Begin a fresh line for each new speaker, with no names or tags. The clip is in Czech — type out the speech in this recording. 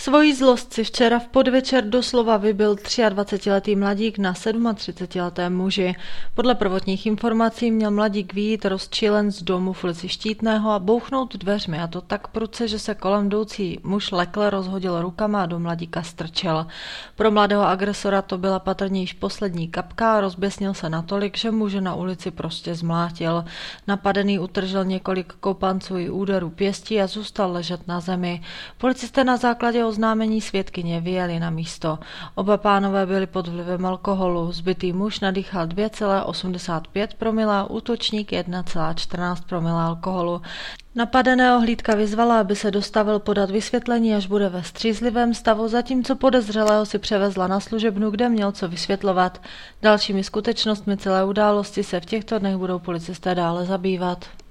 Svojí zlost si včera v podvečer doslova vybil 23letý mladík na 37letém muži. Podle prvotních informací měl mladík vyjít rozčilen z domu v ulici Štítného a bouchnout dveřmi, a to tak prudce, že se kolem jdoucí muž lekle rozhodil rukama a do mladíka strčel. Pro mladého agresora to byla patrně již poslední kapka a rozběsnil se natolik, že muže na ulici prostě zmlátil. Napadený utržil několik kopanců i úderů pěstí a zůstal ležet na zemi. Policisté na základě oznámení svědkyně vyjeli na místo. Oba pánové byli pod vlivem alkoholu. Zbitý muž nadýchal 2,85 promile, útočník 1,14 promile alkoholu. Napadeného hlídka vyzvala, aby se dostavil podat vysvětlení, až bude ve střízlivém stavu, zatímco podezřelého si převezla na služebnu, kde měl co vysvětlovat. Dalšími skutečnostmi celé události se v těchto dnech budou policisté dále zabývat.